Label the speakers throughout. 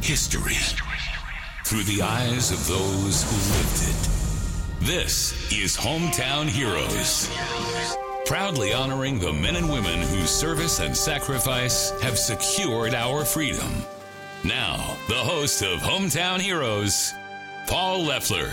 Speaker 1: history through the eyes of those who lived it. This is Hometown Heroes, proudly honoring the men and women whose service and sacrifice have secured our freedom. Now, the host of Hometown Heroes, Paul Leffler.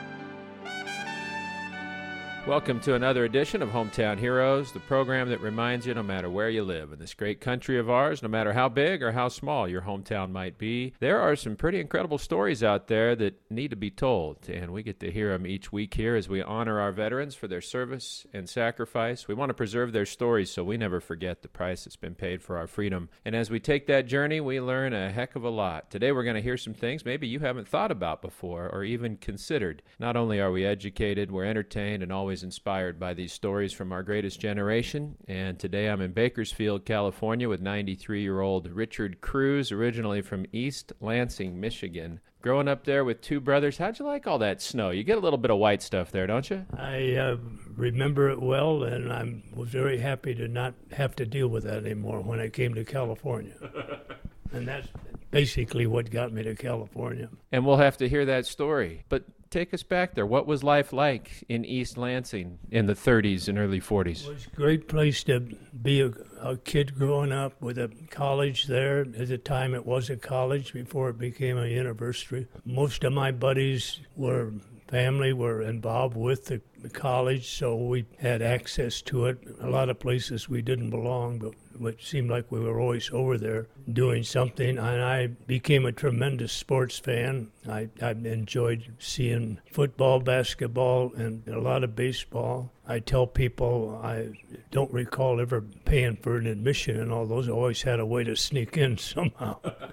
Speaker 2: Welcome to another edition of Hometown Heroes, the program that reminds you no matter where you live in this great country of ours, no matter how big or how small your hometown might be, there are some pretty incredible stories out there that need to be told, and we get to hear them each week here as we honor our veterans for their service and sacrifice. We want to preserve their stories so we never forget the price that's been paid for our freedom. And as we take that journey, we learn a heck of a lot. Today we're going to hear some things maybe you haven't thought about before or even considered. Not only are we educated, we're entertained and always inspired by these stories from our greatest generation. And today I'm in Bakersfield, California with 93-year-old Richard Cruz, originally from East Lansing, Michigan. Growing up there with two brothers, how'd you like all that snow? You get a little bit of white stuff there, don't you?
Speaker 3: I remember it well, and I was very happy to not have to deal with that anymore when I came to California. And that's basically what got me to California.
Speaker 2: And we'll have to hear that story. But take us back there. What was life like in East Lansing in the 30s and early 40s?
Speaker 3: It was a great place to be a kid growing up with a college there. At the time, it was a college before it became a university. Most of my buddies were involved with the college, so we had access to it. A lot of places we didn't belong, but it seemed like we were always over there doing something, and I became a tremendous sports fan. I enjoyed seeing football, basketball, and a lot of baseball. I tell people I don't recall ever paying for an admission and all those. I always had a way to sneak in somehow.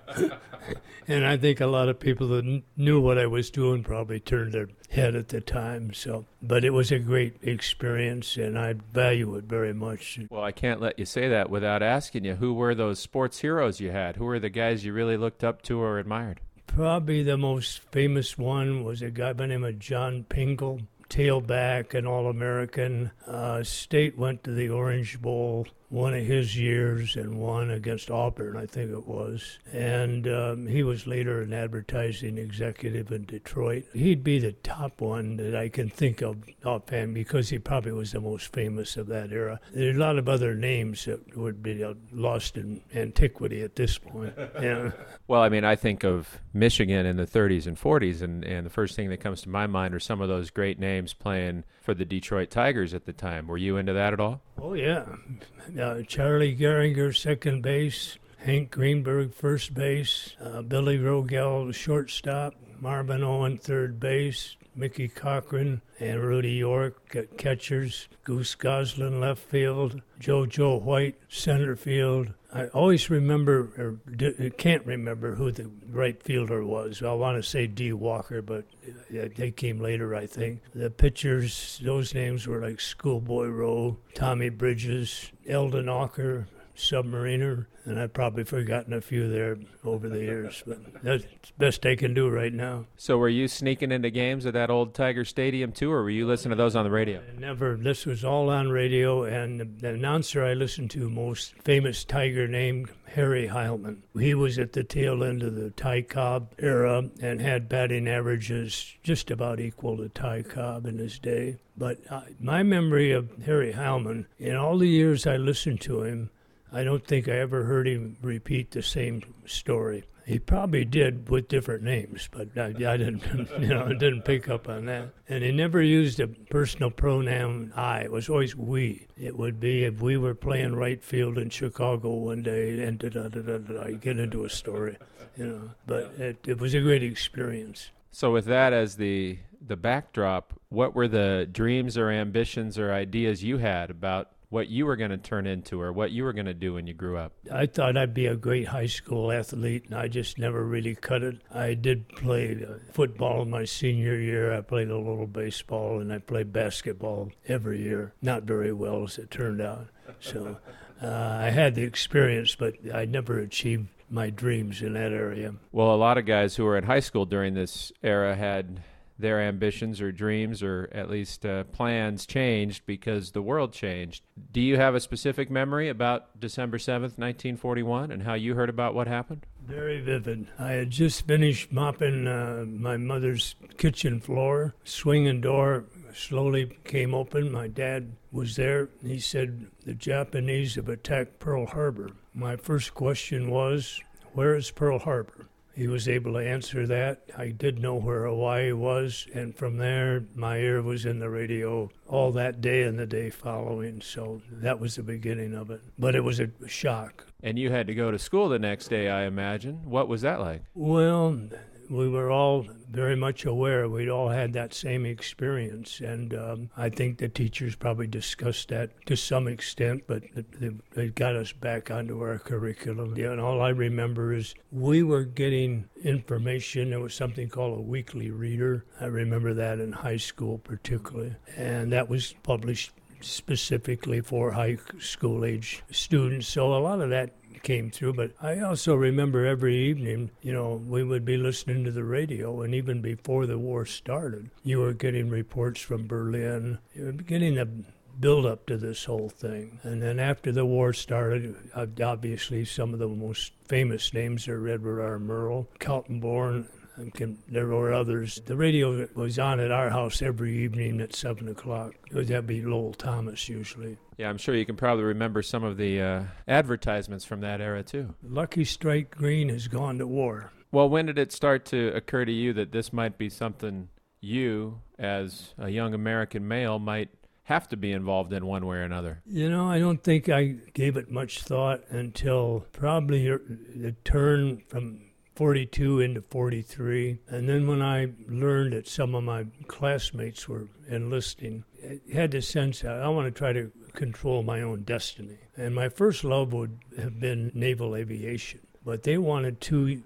Speaker 3: And I think a lot of people that knew what I was doing probably turned their head at the time. But it was a great experience, and I value it very much.
Speaker 2: Well, I can't let you say that without asking you, who were those sports heroes you had? Who were the guys you really looked up to or admired?
Speaker 3: Probably the most famous one was a guy by the name of John Pingle, tailback, an All-American. State went to the Orange Bowl one of his years and won against Auburn, I think it was. And he was later an advertising executive in Detroit. He'd be the top one that I can think of offhand because he probably was the most famous of that era. There are a lot of other names that would be lost in antiquity at this point. Yeah.
Speaker 2: Well, I mean, I think of Michigan in the 30s and 40s, and the first thing that comes to my mind are some of those great names playing for the Detroit Tigers at the time. Were you into that at all?
Speaker 3: Oh, yeah. Charlie Gehringer, second base, Hank Greenberg, first base, Billy Rogel, shortstop, Marvin Owen, third base, Mickey Cochran and Rudy York at catchers, Goose Goslin, left field, JoJo White, center field. I always remember, or can't remember who the right fielder was. I want to say D. Walker, but they came later, I think. The pitchers, those names were like Schoolboy Rowe, Tommy Bridges, Eldon Walker, Submariner, and I've probably forgotten a few there over the years, but that's the best I can do right now.
Speaker 2: So were you sneaking into games at that old Tiger Stadium too, or were you listening to those on the radio?
Speaker 3: Never. This was all on radio, and the announcer I listened to most, famous Tiger named Harry Heilman. He was at the tail end of the Ty Cobb era and had batting averages just about equal to Ty Cobb in his day. But my memory of Harry Heilman, in all the years I listened to him, I don't think I ever heard him repeat the same story. He probably did with different names, but I didn't, didn't pick up on that. And he never used a personal pronoun I. It was always we. It would be if we were playing right field in Chicago one day, and I get into a story, But it was a great experience.
Speaker 2: So with that as the backdrop, what were the dreams or ambitions or ideas you had about what you were going to turn into or what you were going to do when you grew up?
Speaker 3: I thought I'd be a great high school athlete, and I just never really cut it. I did play football in my senior year. I played a little baseball, and I played basketball every year. Not very well, as it turned out. So I had the experience, but I never achieved my dreams in that area.
Speaker 2: Well, a lot of guys who were in high school during this era had their ambitions or dreams or at least plans changed because the world changed. Do you have a specific memory about December 7th, 1941, and how you heard about what happened?
Speaker 3: Very vivid. I had just finished mopping my mother's kitchen floor. Swinging door slowly came open. My dad was there. He said, "The Japanese have attacked Pearl Harbor." My first question was, "Where is Pearl Harbor?" He was able to answer that. I did know where Hawaii was, and from there, my ear was in the radio all that day and the day following, so that was the beginning of it. But it was a shock.
Speaker 2: And you had to go to school the next day, I imagine. What was that like?
Speaker 3: Well, we were all very much aware. We'd all had that same experience, and I think the teachers probably discussed that to some extent, but they got us back onto our curriculum. Yeah, and all I remember is we were getting information. There was something called a weekly reader. I remember that in high school particularly, and that was published specifically for high school age students. So a lot of that came through, but I also remember every evening, we would be listening to the radio, and even before the war started, you were getting reports from Berlin. You were getting the build up to this whole thing. And then after the war started, obviously some of the most famous names are Edward R. Murrow, Kaltenborn, there were others. The radio was on at our house every evening at 7 o'clock. That'd be Lowell Thomas usually.
Speaker 2: Yeah, I'm sure you can probably remember some of the advertisements from that era, too.
Speaker 3: Lucky Strike Green has gone to war.
Speaker 2: Well, when did it start to occur to you that this might be something you, as a young American male, might have to be involved in one way or another?
Speaker 3: I don't think I gave it much thought until probably the turn from 42 into 43. And then when I learned that some of my classmates were enlisting, I had the sense that I want to try to control my own destiny. And my first love would have been naval aviation. But they wanted two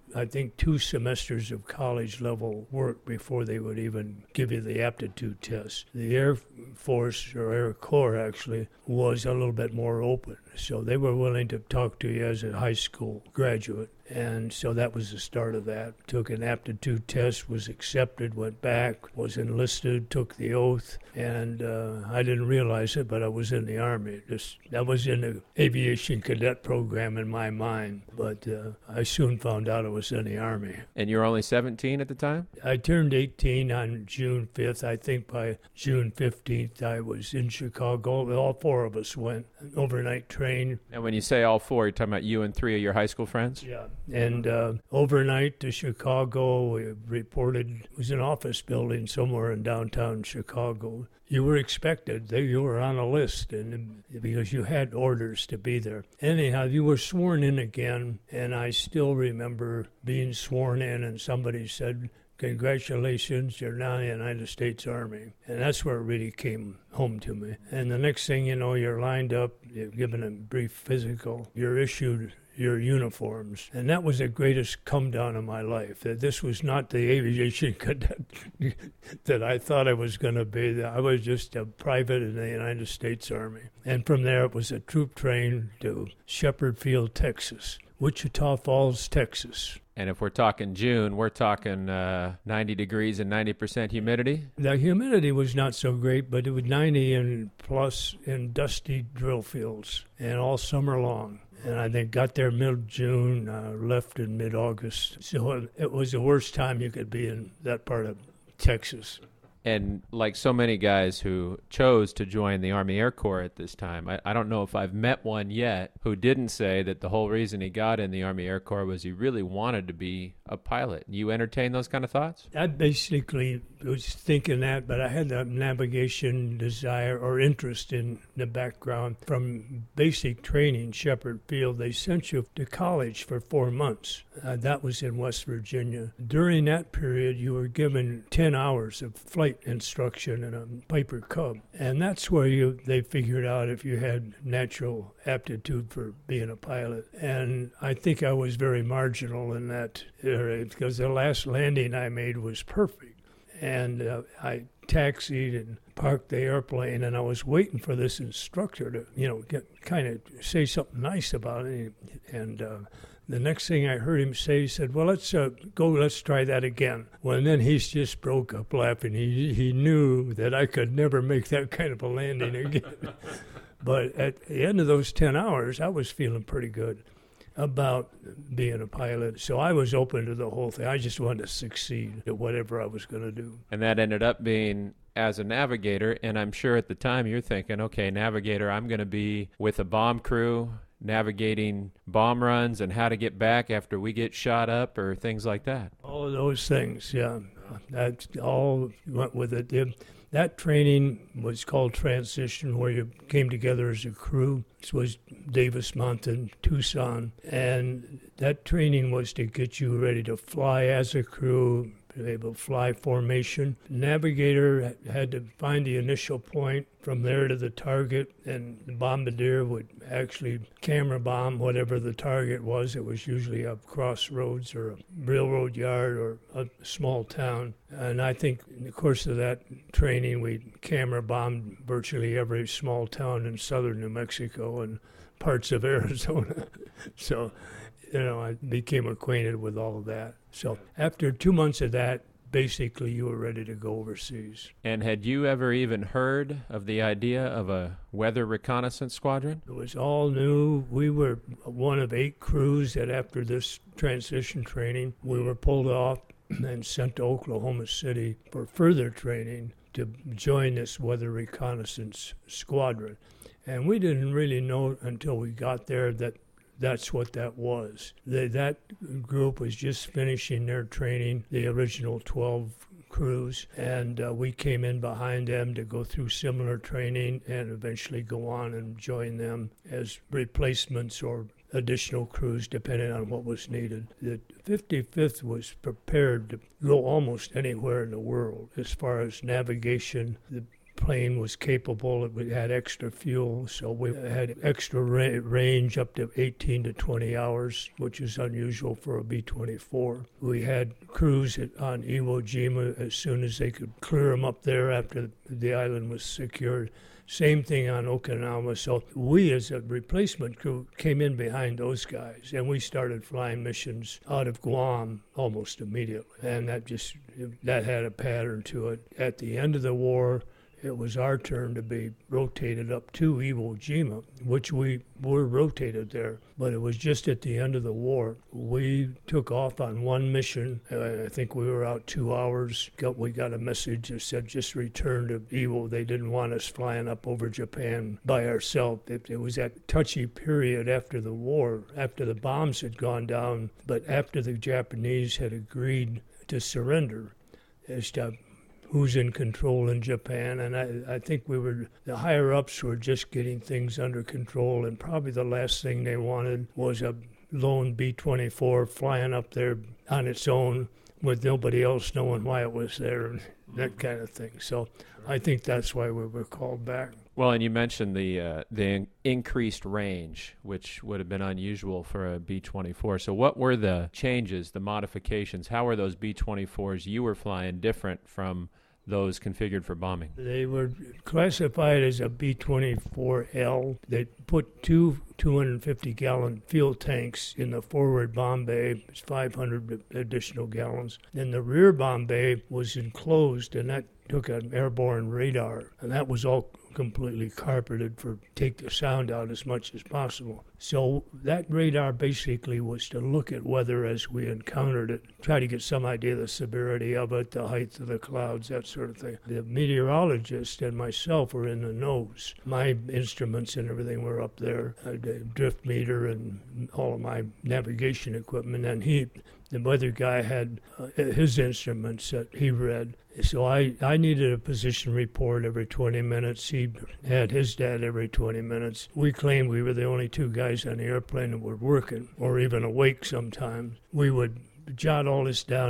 Speaker 3: semesters of college level work before they would even give you the aptitude test. The Air Force, or Air Corps actually, was a little bit more open. So they were willing to talk to you as a high school graduate. And so that was the start of that. Took an aptitude test, was accepted, went back, was enlisted, took the oath, and I didn't realize it, but I was in the Army. That was in the aviation cadet program in my mind, but I soon found out I was in the Army.
Speaker 2: And you were only 17 at the time?
Speaker 3: I turned 18 on June 5th. I think by June 15th I was in Chicago. All four of us went, an overnight train.
Speaker 2: And when you say all four, you're talking about you and three of your high school friends?
Speaker 3: Yeah. And overnight to Chicago, we reported, it was an office building somewhere in downtown Chicago. You were expected. You were on a list, and because you had orders to be there. Anyhow, you were sworn in again, and I still remember being sworn in, and somebody said, "Congratulations, you're now in the United States Army." And that's where it really came home to me. And the next thing you know, you're lined up, you're given a brief physical, you're issued your uniforms. And that was the greatest come down of my life, that this was not the aviation cadet that I thought I was going to be. I was just a private in the United States Army. And from there, it was a troop train to Shepherd Field, Texas, Wichita Falls, Texas.
Speaker 2: And if we're talking June, we're talking 90 degrees and 90% humidity?
Speaker 3: The humidity was not so great, but it was 90 and plus in dusty drill fields, and all summer long. And I think got there mid-June, left in mid-August. So it was the worst time you could be in that part of Texas.
Speaker 2: And like so many guys who chose to join the Army Air Corps at this time, I don't know if I've met one yet who didn't say that the whole reason he got in the Army Air Corps was he really wanted to be a pilot. You entertain those kind of thoughts?
Speaker 3: I basically was thinking that, but I had the navigation desire or interest in the background. From basic training, Shepherd Field, they sent you to college for 4 months. That was in West Virginia. During that period, you were given 10 hours of flight instruction in a Piper Cub. And that's where they figured out if you had natural aptitude for being a pilot. And I think I was very marginal in that area because the last landing I made was perfect. And I taxied and parked the airplane, and I was waiting for this instructor to, say something nice about it. And The next thing I heard him say, he said, well, let's try that again. Well, and then he just broke up laughing. He knew that I could never make that kind of a landing again. But at the end of those 10 hours, I was feeling pretty good about being a pilot. So I was open to the whole thing. I just wanted to succeed at whatever I was going to do.
Speaker 2: And that ended up being as a navigator, and I'm sure at the time you're thinking, okay, navigator, I'm going to be with a bomb crew, navigating bomb runs and how to get back after we get shot up or things like that.
Speaker 3: All of those things, yeah. That all went with it. That training was called Transition, where you came together as a crew. This was Davis Mountain, Tucson. And that training was to get you ready to fly as a crew, able to fly formation. Navigator had to find the initial point, from there to the target, and the bombardier would actually camera bomb whatever the target was. It was usually a crossroads or a railroad yard or a small town. And I think in the course of that training, we camera bombed virtually every small town in southern New Mexico and parts of Arizona. So, I became acquainted with all of that. So after 2 months of that, basically you were ready to go overseas.
Speaker 2: And had you ever even heard of the idea of a weather reconnaissance squadron?
Speaker 3: It was all new. We were one of 8 crews that after this transition training, we were pulled off and sent to Oklahoma City for further training to join this weather reconnaissance squadron. And we didn't really know until we got there that that's what that was. That group was just finishing their training, the original 12 crews, and we came in behind them to go through similar training and eventually go on and join them as replacements or additional crews depending on what was needed. The 55th was prepared to go almost anywhere in the world as far as navigation. The plane was capable. We had extra fuel, so we had extra range up to 18 to 20 hours, which is unusual for a B-24. We had crews on Iwo Jima as soon as they could clear them up there after the island was secured. Same thing on Okinawa. So we, as a replacement crew, came in behind those guys, and we started flying missions out of Guam almost immediately. And that had a pattern to it. At the end of the war, it was our turn to be rotated up to Iwo Jima, which we were rotated there. But it was just at the end of the war. We took off on one mission. I think we were out 2 hours. We got a message that said just return to Iwo. They didn't want us flying up over Japan by ourselves. It was that touchy period after the war, after the bombs had gone down, but after the Japanese had agreed to surrender as to who's in control in Japan. And I think the higher-ups were just getting things under control, and probably the last thing they wanted was a lone B-24 flying up there on its own with nobody else knowing why it was there and that kind of thing. So I think that's why we were called back.
Speaker 2: Well, and you mentioned the increased range, which would have been unusual for a B-24. So what were the changes, the modifications? How were those B-24s you were flying different from those configured for bombing?
Speaker 3: They were classified as a B-24L. They put 250-gallon fuel tanks in the forward bomb bay. It's 500 additional gallons. Then the rear bomb bay was enclosed, and that took an airborne radar, and that was all completely carpeted for take the sound out as much as possible. So that radar basically was to look at weather as we encountered it, try to get some idea of the severity of it, the height of the clouds, that sort of thing. The meteorologist and myself were in the nose. My instruments and everything were up there, a drift meter and all of my navigation equipment, and the weather guy had his instruments that he read. So I needed a position report every 20 minutes. He had his data every 20 minutes. We claimed we were the only 2 guys on the airplane that were working or even awake sometimes. We would jot all this down on a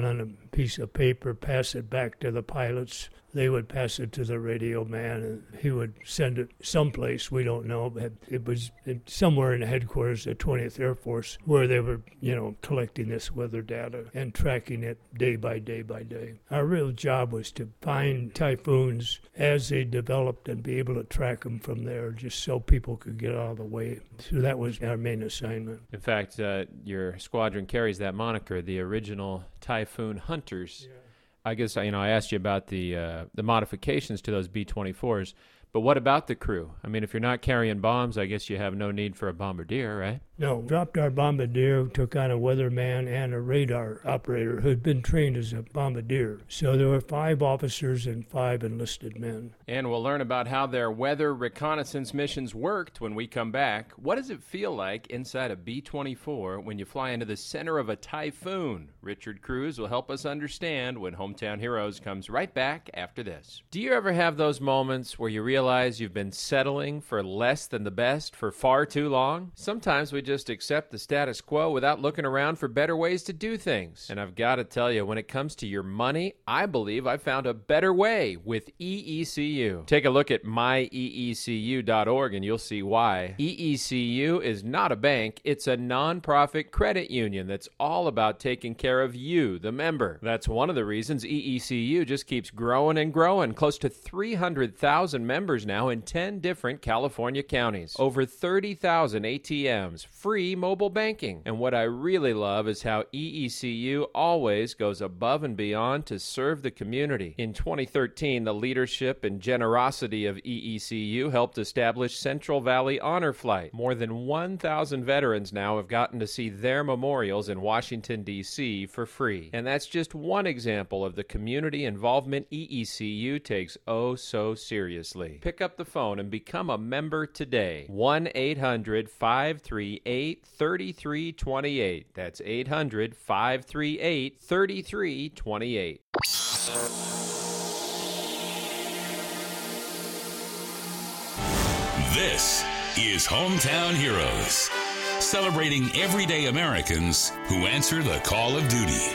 Speaker 3: piece of paper, pass it back to the pilots. They would pass it to the radio man, and he would send it someplace, we don't know, but it was somewhere in the headquarters of the 20th Air Force where they were, collecting this weather data and tracking it day by day by day. Our real job was to find typhoons as they developed and be able to track them from there, just so people could get out of the way. So that was our main assignment.
Speaker 2: In fact, your squadron carries that moniker, the original Typhoon Hunters. Yeah. I guess, I asked you about the modifications to those B-24s, but what about the crew? I mean, if you're not carrying bombs, I guess you have no need for a bombardier, right?
Speaker 3: No, dropped our bombardier, took on a weatherman and a radar operator who had been trained as a bombardier. So there were 5 officers and 5 enlisted men.
Speaker 2: And we'll learn about how their weather reconnaissance missions worked when we come back. What does it feel like inside a B-24 when you fly into the center of a typhoon? Richard Cruz will help us understand when Hometown Heroes comes right back after this. Do you ever have those moments where you realize you've been settling for less than the best for far too long? Sometimes we just accept the status quo without looking around for better ways to do things. And I've got to tell you, when it comes to your money, I believe I found a better way with EECU. Take a look at myeecu.org and you'll see why. EECU is not a bank, it's a nonprofit credit union that's all about taking care of you, the member. That's one of the reasons EECU just keeps growing and growing. Close to 300,000 members now in 10 different California counties. Over 30,000 ATMs, free mobile banking. And what I really love is how EECU always goes above and beyond to serve the community. In 2013, the leadership and generosity of EECU helped establish Central Valley Honor Flight. More than 1,000 veterans now have gotten to see their memorials in Washington, D.C. for free. And that's just one example of the community involvement EECU takes oh so seriously. Pick up the phone and become a member today. 1-800-538-3328. That's 800-538-3328.
Speaker 1: This is Hometown Heroes, celebrating everyday Americans who answer the call of duty.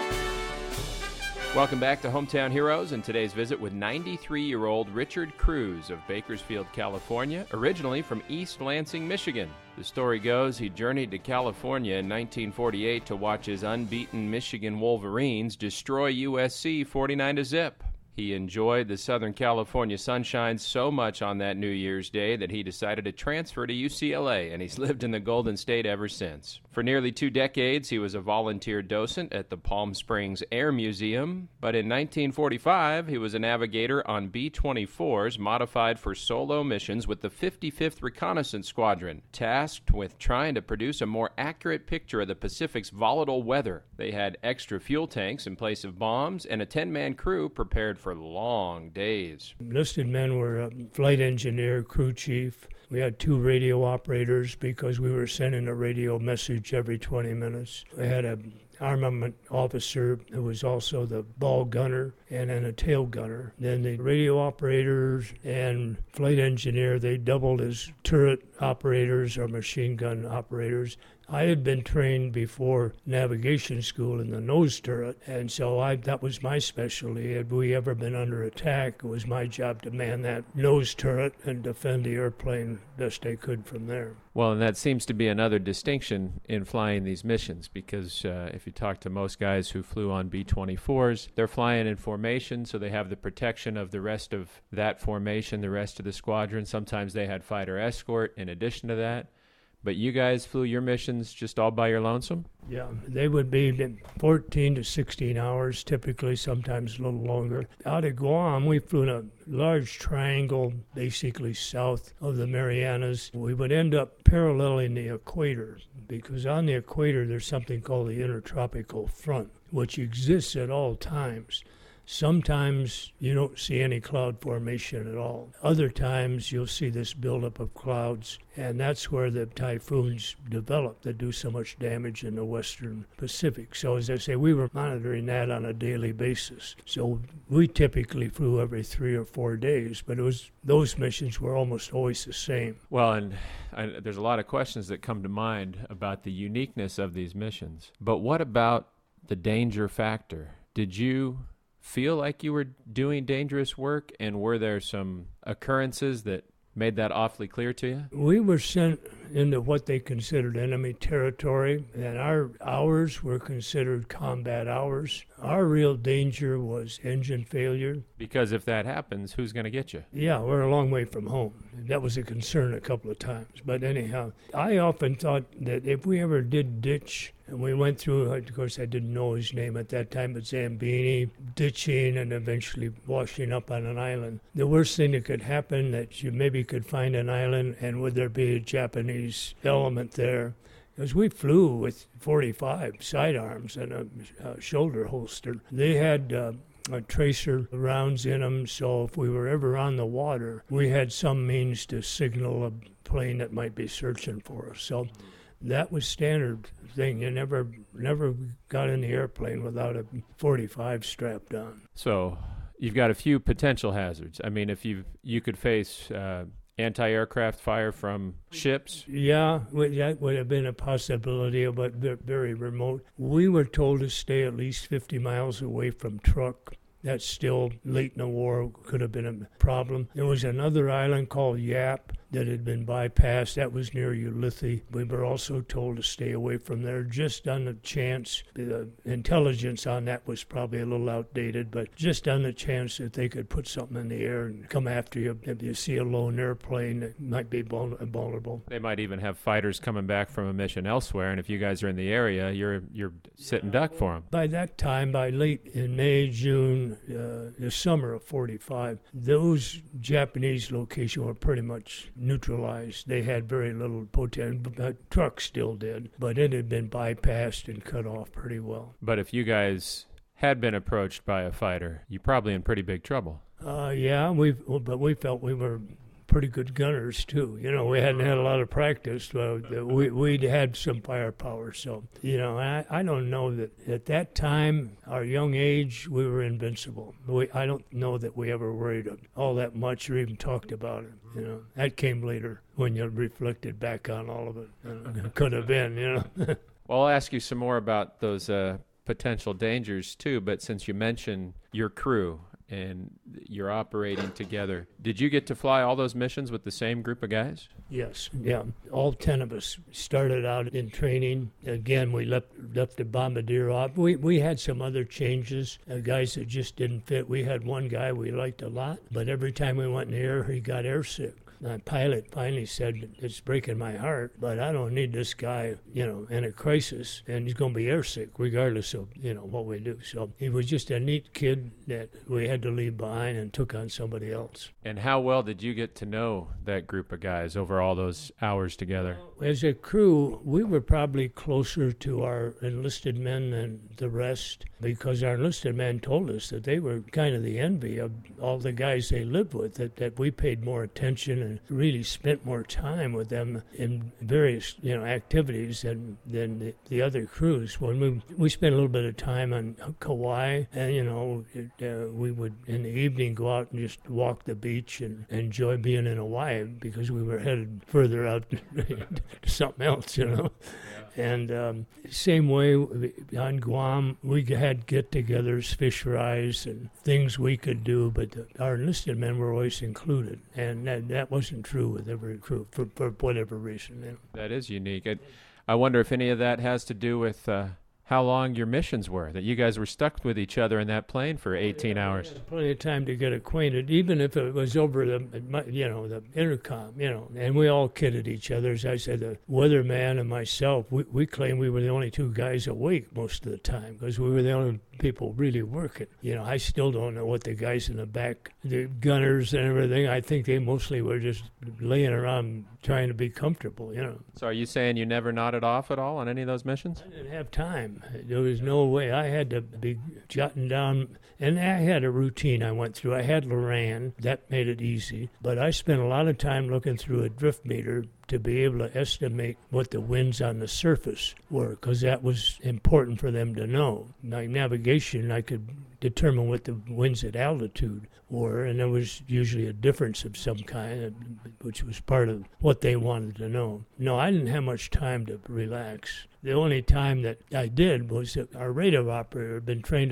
Speaker 2: Welcome back to Hometown Heroes and today's visit with 93-year-old Richard Cruz of Bakersfield, California, originally from East Lansing, Michigan. The story goes he journeyed to California in 1948 to watch his unbeaten Michigan Wolverines destroy USC 49-0. He enjoyed the Southern California sunshine so much on that New Year's Day that he decided to transfer to UCLA, and he's lived in the Golden State ever since. For nearly 2 decades, he was a volunteer docent at the Palm Springs Air Museum, but in 1945, he was a navigator on B-24s modified for solo missions with the 55th Reconnaissance Squadron, tasked with trying to produce a more accurate picture of the Pacific's volatile weather. They had extra fuel tanks in place of bombs and a 10-man crew prepared for long days.
Speaker 3: Enlisted men were a flight engineer, crew chief. We had 2 radio operators because we were sending a radio message every 20 minutes. We had an armament officer who was also the ball gunner and then a tail gunner. Then the radio operators and flight engineer, they doubled as turret operators or machine gun operators. I had been trained before navigation school in the nose turret, and so that was my specialty. Had we ever been under attack, it was my job to man that nose turret and defend the airplane best I could from there.
Speaker 2: Well, and that seems to be another distinction in flying these missions, because if you talk to most guys who flew on B-24s, they're flying in formation, so they have the protection of the rest of that formation, the rest of the squadron. Sometimes they had fighter escort in addition to that. But you guys flew your missions just all by your lonesome?
Speaker 3: Yeah, they would be 14 to 16 hours, typically, sometimes a little longer. Out of Guam, we flew in a large triangle, basically south of the Marianas. We would end up paralleling the equator, because on the equator there's something called the intertropical front, which exists at all times. Sometimes you don't see any cloud formation at all. Other times you'll see this buildup of clouds, and that's where the typhoons develop that do so much damage in the western Pacific. So as I say, we were monitoring that on a daily basis. So we typically flew every 3 or 4 days, but those missions were almost always the same.
Speaker 2: Well, and there's a lot of questions that come to mind about the uniqueness of these missions. But what about the danger factor? did you feel like you were doing dangerous work, and were there some occurrences that made that awfully clear to you?
Speaker 3: We were sent into what they considered enemy territory, and our hours were considered combat hours. Our real danger was engine failure.
Speaker 2: Because if that happens, who's going to get you?
Speaker 3: Yeah, we're a long way from home. That was a concern a couple of times. But anyhow, I often thought that if we ever did ditch, and we went through, of course, I didn't know his name at that time, but Zambini, ditching and eventually washing up on an island. The worst thing that could happen, that you maybe could find an island, and would there be a Japanese element there? Because we flew with 45 sidearms and a shoulder holster. They had tracer rounds in them, so if we were ever on the water, we had some means to signal a plane that might be searching for us. So that was standard thing. You never got in the airplane without a 45 strapped on.
Speaker 2: So you've got a few potential hazards. I mean, if you could face anti-aircraft fire from ships?
Speaker 3: Yeah, that would have been a possibility, but very remote. We were told to stay at least 50 miles away from truck. That's still late in the war, could have been a problem. There was another island called Yap that had been bypassed. That was near Ulithi. We were also told to stay away from there, just on the chance. The intelligence on that was probably a little outdated, but just on the chance that they could put something in the air and come after you. If you see a lone airplane, it might be vulnerable.
Speaker 2: They might even have fighters coming back from a mission elsewhere, and if you guys are in the area, you're sitting duck for them.
Speaker 3: By that time, by late in May, June, the summer of 45, those Japanese locations were pretty much neutralized. They had very little potential, but trucks still did, but it had been bypassed and cut off pretty well.
Speaker 2: But if you guys had been approached by a fighter, you're probably in pretty big trouble.
Speaker 3: Yeah, but we felt we were pretty good gunners too. You know, we hadn't had a lot of practice, but we'd had some firepower. So, you know, I don't know that at that time, our young age, we were invincible. I don't know that we ever worried all that much or even talked about it. You know, that came later when you reflected back on all of it. It could have been, you know.
Speaker 2: Well, I'll ask you some more about those potential dangers too, but since you mentioned your crew and you're operating together, did you get to fly all those missions with the same group of guys?
Speaker 3: Yes, yeah. All 10 of us started out in training. Again, we left the Bombardier off. We had some other changes, guys that just didn't fit. We had one guy we liked a lot, but every time we went in the air, he got airsick. The pilot finally said, "It's breaking my heart, but I don't need this guy, you know, in a crisis, and he's going to be airsick regardless of, you know, what we do." So he was just a neat kid that we had to leave behind and took on somebody else.
Speaker 2: And how well did you get to know that group of guys over all those hours together?
Speaker 3: As a crew, we were probably closer to our enlisted men than the rest, because our enlisted men told us that they were kind of the envy of all the guys they lived with, that we paid more attention and really spent more time with them in various, you know, activities than the other crews. When we spent a little bit of time on Kauai, and, you know, we would in the evening go out and just walk the beach and enjoy being in Hawaii, because we were headed further out to something else, you know. And same way on Guam, we had get-togethers, fish fries, and things we could do, but our enlisted men were always included, and that wasn't true with every crew for whatever reason. You know.
Speaker 2: That is unique. I wonder if any of that has to do with how long your missions were, that you guys were stuck with each other in that plane for 18 hours.
Speaker 3: Plenty of time to get acquainted, even if it was over the intercom, you know, and we all kidded each other. As I said, the weatherman and myself, we claimed we were the only two guys awake most of the time, because we were the only people really working. You know, I still don't know what the guys in the back, the gunners and everything, I think they mostly were just laying around trying to be comfortable, you know.
Speaker 2: So are you saying you never nodded off at all on any of those missions?
Speaker 3: I didn't have time. There was no way. I had to be jotting down, and I had a routine I went through. I had Loran. That made it easy. But I spent a lot of time looking through a drift meter to be able to estimate what the winds on the surface were, because that was important for them to know. Like navigation, I could determine what the winds at altitude were, and there was usually a difference of some kind, which was part of what they wanted to know. No, I didn't have much time to relax. The only time that I did was that our radar operator had been trained as a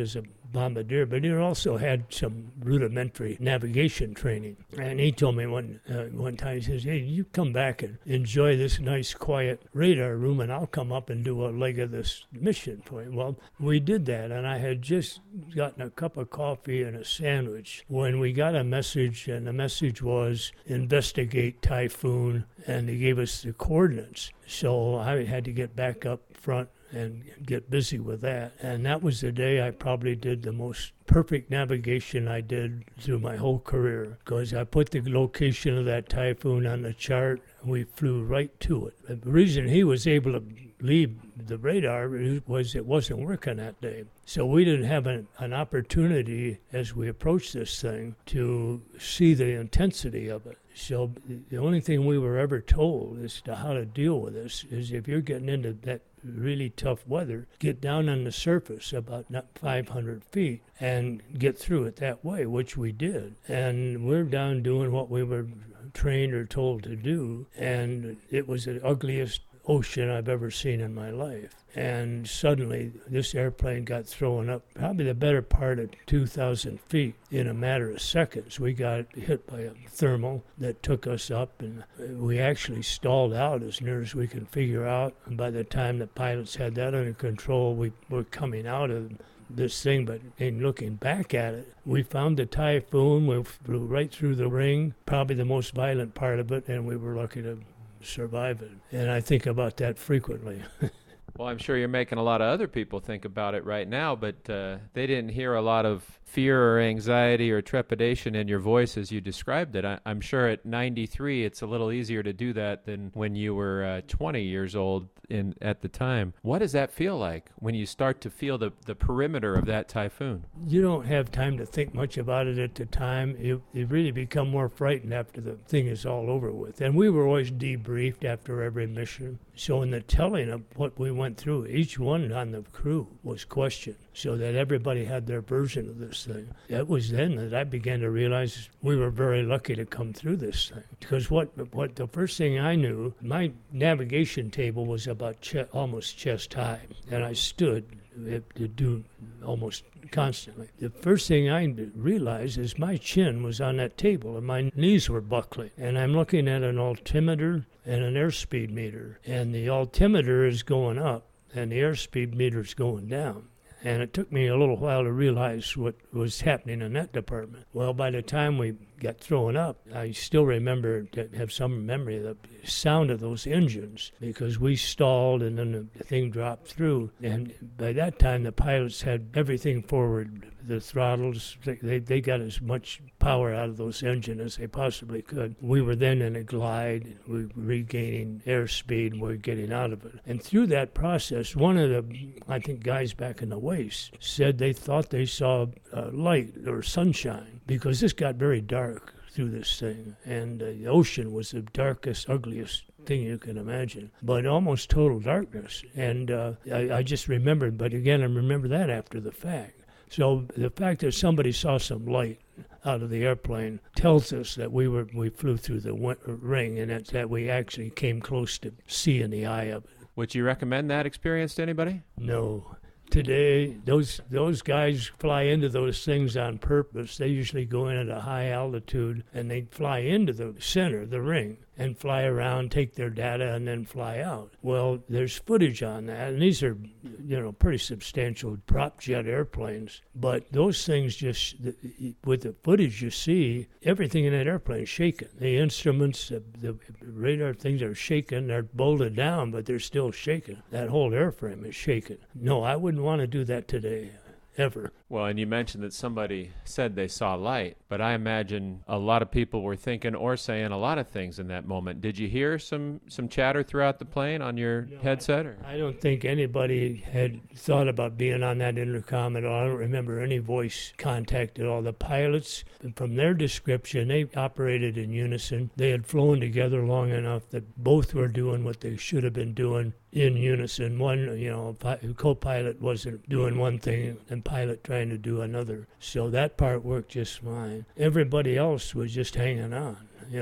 Speaker 3: bombardier, but he also had some rudimentary navigation training. And he told me one time, he says, hey, you come back and enjoy this nice, quiet radar room, and I'll come up and do a leg of this mission for you. Well, we did that, and I had just gotten a cup of coffee and a sandwich when we got a message, and the message was, investigate typhoon, and they gave us the coordinates. So I had to get back up front and get busy with that. And that was the day I probably did the most perfect navigation I did through my whole career, because I put the location of that typhoon on the chart, and we flew right to it. The reason he was able to leave the radar was it wasn't working that day. So we didn't have an opportunity as we approached this thing to see the intensity of it. So the only thing we were ever told as to how to deal with this is if you're getting into that really tough weather, get down on the surface about 500 feet and get through it that way, which we did. And we're down doing what we were trained or told to do, and it was the ugliest ocean I've ever seen in my life. And suddenly this airplane got thrown up probably the better part of 2,000 feet in a matter of seconds. We got hit by a thermal that took us up, and we actually stalled out as near as we could figure out. And by the time the pilots had that under control, we were coming out of this thing. But in looking back at it, we found the typhoon. We flew right through the ring, probably the most violent part of it, and we were lucky to survive it. And I think about that frequently.
Speaker 2: Well, I'm sure you're making a lot of other people think about it right now, but they didn't hear a lot of fear or anxiety or trepidation in your voice as you described it. I'm sure at 93 it's a little easier to do that than when you were 20 years old at the time. What does that feel like when you start to feel the perimeter of that typhoon?
Speaker 3: You don't have time to think much about it at the time. You really become more frightened after the thing is all over with. And we were always debriefed after every mission. So in the telling of what we went through, each one on the crew was questioned so that everybody had their version of this thing. It was then that I began to realize we were very lucky to come through this thing. Because what the first thing I knew, my navigation table was about almost chest high, and I stood to do almost constantly. The first thing I realized is my chin was on that table and my knees were buckling. And I'm looking at an altimeter and an airspeed meter. And the altimeter is going up and the airspeed meter is going down. And it took me a little while to realize what was happening in that department. Well, by the time we got thrown up, I still remember, to have some memory of the sound of those engines, because we stalled and then the thing dropped through. And by that time, the pilots had everything forward. The throttles, they got as much power out of those engines as they possibly could. We were then in a glide. We were regaining airspeed, and we were getting out of it. And through that process, one of the, I think, guys back in the waist said they thought they saw light or sunshine, because this got very dark through this thing. And the ocean was the darkest, ugliest thing you can imagine, but almost total darkness. And I just remembered, but again, I remember that after the fact. So the fact that somebody saw some light out of the airplane tells us that we flew through the ring, and that we actually came close to seeing the eye of it.
Speaker 2: Would you recommend that experience to anybody?
Speaker 3: No. Today, those guys fly into those things on purpose. They usually go in at a high altitude, and they fly into the center, the ring, and fly around, take their data, and then fly out. Well, there's footage on that, and these are, pretty substantial prop jet airplanes. But those things just, with the footage you see, everything in that airplane is shaking. The instruments, the radar things are shaking. They're bolted down, but they're still shaking. That whole airframe is shaking. No, I wouldn't want to do that today, ever.
Speaker 2: Well, and you mentioned that somebody said they saw light, but I imagine a lot of people were thinking or saying a lot of things in that moment. Did you hear some chatter throughout the plane on your headset?
Speaker 3: I don't think anybody had thought about being on that intercom at all. I don't remember any voice contact at all. The pilots, from their description, they operated in unison. They had flown together long enough that both were doing what they should have been doing in unison. One, co-pilot wasn't doing one thing and pilot trying to do another. So that part worked just fine. Everybody else was just hanging on,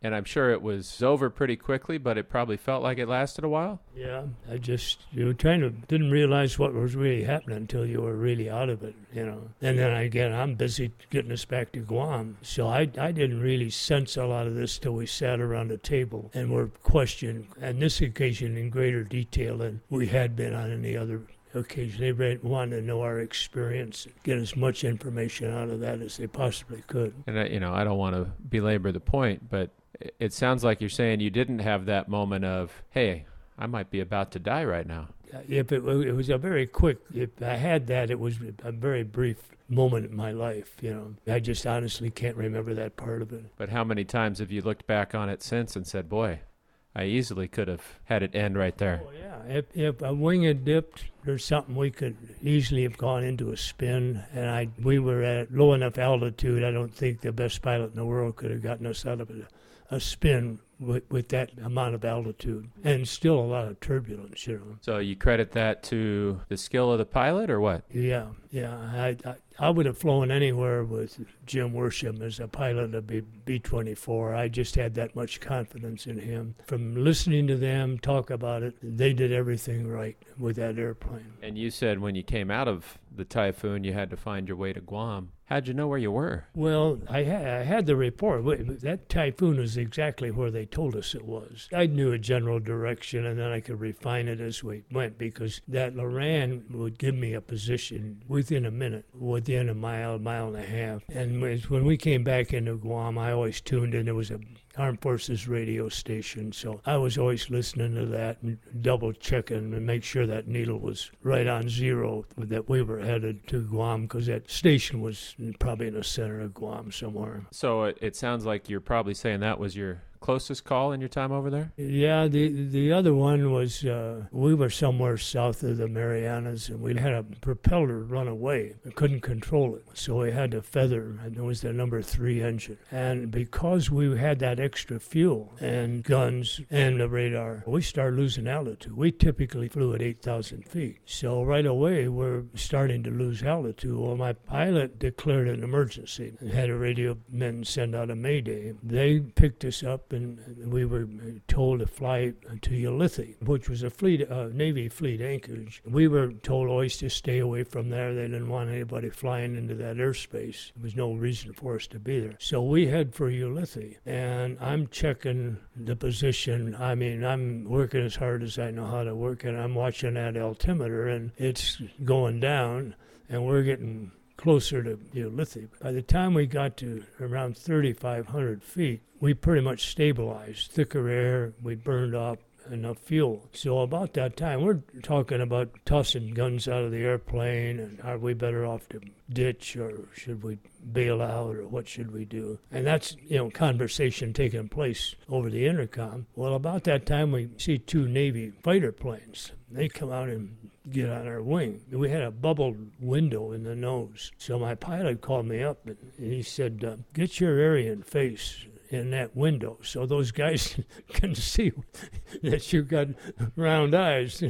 Speaker 2: And I'm sure it was over pretty quickly, but it probably felt like it lasted a while?
Speaker 3: Yeah, I just, didn't realize what was really happening until you were really out of it, And then again, I'm busy getting us back to Guam. So I didn't really sense a lot of this till we sat around a table and were questioned, on this occasion in greater detail than we had been on any other occasion. They wanted to know our experience, get as much information out of that as they possibly could.
Speaker 2: And, I don't want to belabor the point, but it sounds like you're saying you didn't have that moment of, hey, I might be about to die right now.
Speaker 3: If it was a very quick, if I had that, it was a very brief moment in my life, I just honestly can't remember that part of it.
Speaker 2: But how many times have you looked back on it since and said, boy, I easily could have had it end right there?
Speaker 3: Oh, yeah. If a wing had dipped or something, we could easily have gone into a spin. And we were at low enough altitude, I don't think the best pilot in the world could have gotten us out of a spin with that amount of altitude. And still a lot of turbulence,
Speaker 2: So you credit that to the skill of the pilot or what?
Speaker 3: Yeah. I would have flown anywhere with Jim Worsham as a pilot of B-24. I just had that much confidence in him. From listening to them talk about it, they did everything right with that airplane.
Speaker 2: And you said when you came out of the Typhoon, you had to find your way to Guam. How'd you know where you were?
Speaker 3: Well, I had the report. That Typhoon was exactly where they told us it was. I knew a general direction, and then I could refine it as we went, because that Loran would give me a position within a minute, within a mile and a half. And when we came back into Guam, I always tuned in. There was a Armed Forces radio station, so I was always listening to that and double checking and make sure that needle was right on zero, that we were headed to Guam, because that station was probably in the center of Guam somewhere.
Speaker 2: So it sounds like you're probably saying that was your closest call in your time over there?
Speaker 3: Yeah, the other one was we were somewhere south of the Marianas, and we had a propeller run away. We couldn't control it, so we had to feather, and it was the number 3 engine. And because we had that extra fuel and guns and the radar, we started losing altitude. We typically flew at 8,000 feet. So right away, we're starting to lose altitude. Well, my pilot declared an emergency and had a radio men send out a mayday. They picked us up, and we were told to fly to Ulithi, which was a Navy fleet anchorage. We were told always to stay away from there. They didn't want anybody flying into that airspace. There was no reason for us to be there. So we head for Ulithi, and I'm checking the position. I mean, I'm working as hard as I know how to work, and I'm watching that altimeter, and it's going down, and we're getting closer to Ulithi. By the time we got to around 3,500 feet, we pretty much stabilized. Thicker air, we burned off enough fuel. So about that time, we're talking about tossing guns out of the airplane, and are we better off to ditch, or should we bail out, or what should we do? And that's, conversation taking place over the intercom. Well, about that time, we see 2 Navy fighter planes. They come out and get on our wing. We had a bubbled window in the nose. So my pilot called me up, and he said, get your Aryan face in that window so those guys can see that you've got round eyes.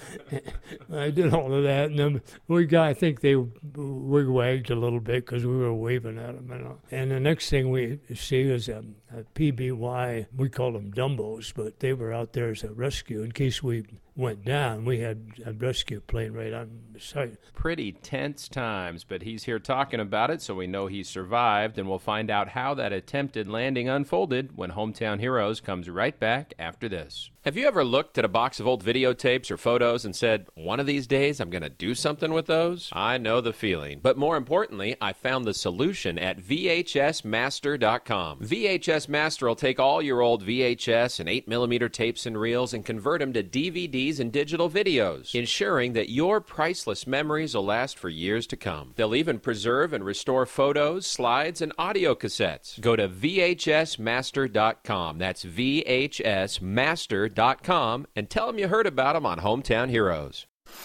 Speaker 3: I did all of that, and then I think they wig-wagged a little bit because we were waving at them. And the next thing we see is a PBY. We called them Dumbos, but they were out there as a rescue. In case we went down, we had a rescue plane right on the site.
Speaker 2: Pretty tense times, but he's here talking about it, so we know he survived, and we'll find out how that attempted landing unfolded when Hometown Heroes comes right back after this. Have you ever looked at a box of old videotapes or photos and said, one of these days I'm going to do something with those? I know the feeling. But more importantly, I found the solution at VHSmaster.com. VHS Master will take all your old VHS and 8mm tapes and reels and convert them to DVDs and digital videos, ensuring that your priceless memories will last for years to come. They'll even preserve and restore photos, slides, and audio cassettes. Go to VHSmaster.com. That's VHSmaster.com, and tell them you heard about them on Hometown Heroes.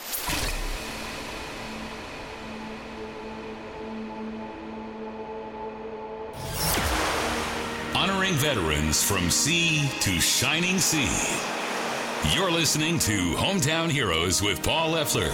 Speaker 1: Honoring veterans from sea to shining sea. You're listening to Hometown Heroes with Paul Leffler.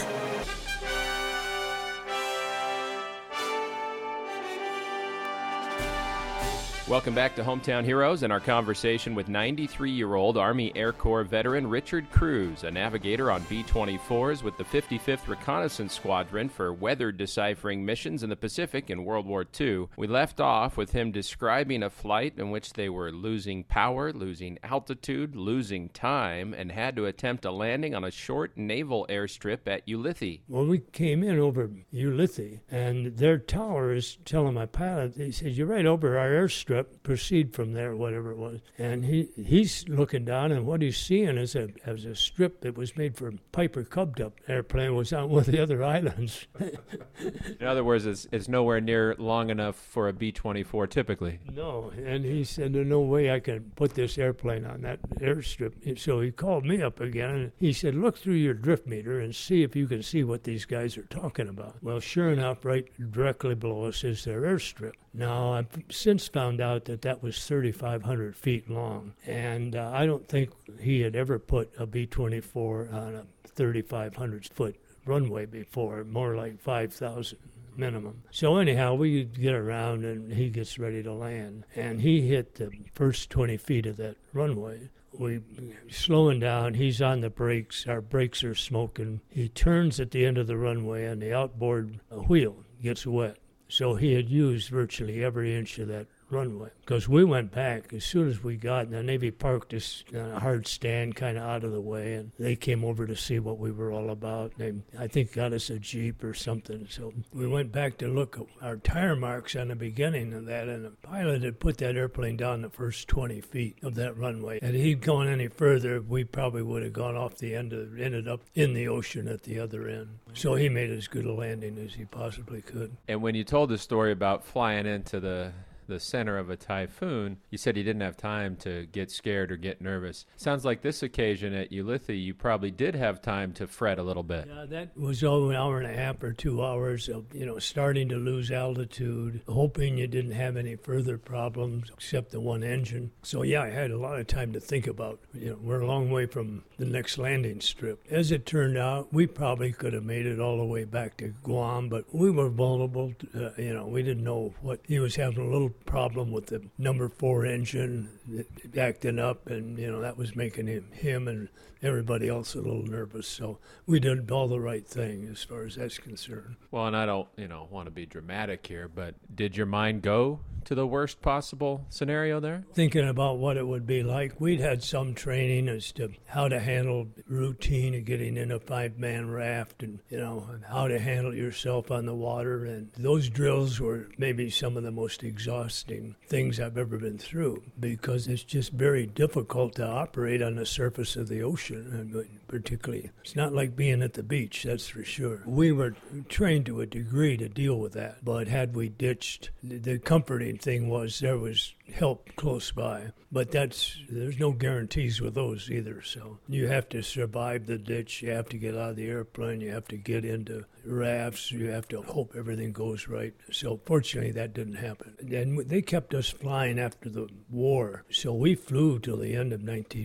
Speaker 2: Welcome back to Hometown Heroes and our conversation with 93-year-old Army Air Corps veteran Richard Cruz, a navigator on B-24s with the 55th Reconnaissance Squadron for weather deciphering missions in the Pacific in World War II. We left off with him describing a flight in which they were losing power, losing altitude, losing time, and had to attempt a landing on a short naval airstrip at Ulithi.
Speaker 3: Well, we came in over Ulithi, and their tower is telling my pilot, he said, "You're right over our airstrip. Proceed from there," whatever it was. And he's looking down, and what he's seeing is a strip that was made for Piper Cub Dup airplane was on one of the other islands.
Speaker 2: In other words, it's nowhere near long enough for a B-24 typically.
Speaker 3: No, and he said, "There's no way I can put this airplane on that airstrip." So he called me up again, and he said, "Look through your drift meter and see if you can see what these guys are talking about." Well, sure enough, right directly below us is their airstrip. Now, I've since found out that was 3,500 feet long, and I don't think he had ever put a B-24 on a 3,500-foot runway before, more like 5,000 minimum. So anyhow, we get around, and he gets ready to land, and he hit the first 20 feet of that runway. We slowing down, he's on the brakes, our brakes are smoking. He turns at the end of the runway, and the outboard wheel gets wet. So he had used virtually every inch of that runway. Because we went back as soon as we got, and the Navy parked us on a hard stand kind of out of the way, and they came over to see what we were all about. They, I think, got us a Jeep or something. So we went back to look at our tire marks on the beginning of that, and the pilot had put that airplane down the first 20 feet of that runway. And if he'd gone any further, we probably would have gone off the end of, ended up in the ocean at the other end. So he made as good a landing as he possibly could.
Speaker 2: And when you told the story about flying into the center of a typhoon, you said you didn't have time to get scared or get nervous. Sounds like this occasion at Ulithi, you probably did have time to fret a little bit.
Speaker 3: Yeah, that was over an hour and a half or 2 hours of, starting to lose altitude, hoping you didn't have any further problems except the one engine. So yeah, I had a lot of time to think about, we're a long way from the next landing strip. As it turned out, we probably could have made it all the way back to Guam, but we were vulnerable. We didn't know what, he was having a little problem with the number 4 engine acting up, and that was making him and everybody else a little nervous. So we did all the right thing as far as that's concerned.
Speaker 2: Well, and I don't want to be dramatic here, but did your mind go to the worst possible scenario there?
Speaker 3: Thinking about what it would be like, we'd had some training as to how to handle routine of getting in a 5-man raft, and how to handle yourself on the water, and those drills were maybe some of the most exhausting things I've ever been through, because it's just very difficult to operate on the surface of the ocean, and particularly it's not like being at the beach, that's for sure. We were trained to a degree to deal with that, but had we ditched, the comforting thing was there was help close by, but there's no guarantees with those either. So you have to survive the ditch, you have to get out of the airplane, you have to get into rafts, you have to hope everything goes right. So fortunately that didn't happen. And they kept us flying after the war, so we flew till the end of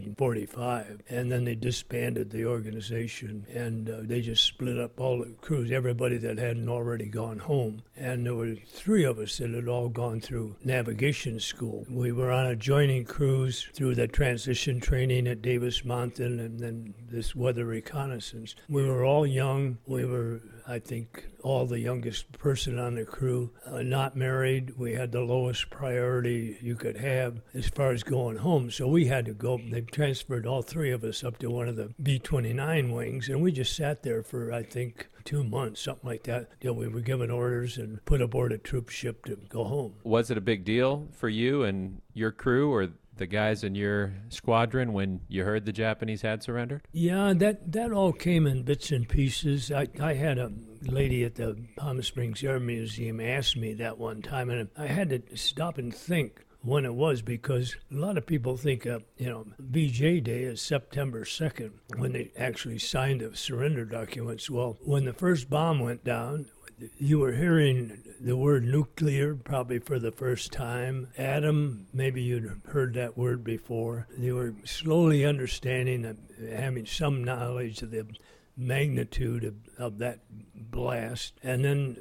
Speaker 3: 1945, and then they disbanded the organization, and they just split up all the crews, everybody that hadn't already gone home. And there were 3 of us that had all gone through navigation school. We were on a joining cruise through the transition training at Davis-Monthan, and then this weather reconnaissance. We were all young. We were, I think, all the youngest person on the crew, not married. We had the lowest priority you could have as far as going home. So we had to go. They transferred all 3 of us up to one of the B-29 wings, and we just sat there for, I think, 2 months, something like that, till we were given orders and put aboard a troop ship to go home.
Speaker 2: Was it a big deal for you and your crew, or the guys in your squadron, when you heard the Japanese had surrendered?
Speaker 3: Yeah, that all came in bits and pieces. I had a lady at the Palm Springs Air Museum ask me that one time, and I had to stop and think when it was, because a lot of people think VJ Day is September 2nd, when they actually signed the surrender documents. Well, when the first bomb went down, you were hearing the word nuclear probably for the first time. Atom, maybe you'd heard that word before. You were slowly understanding, having some knowledge of the magnitude of that blast. And then,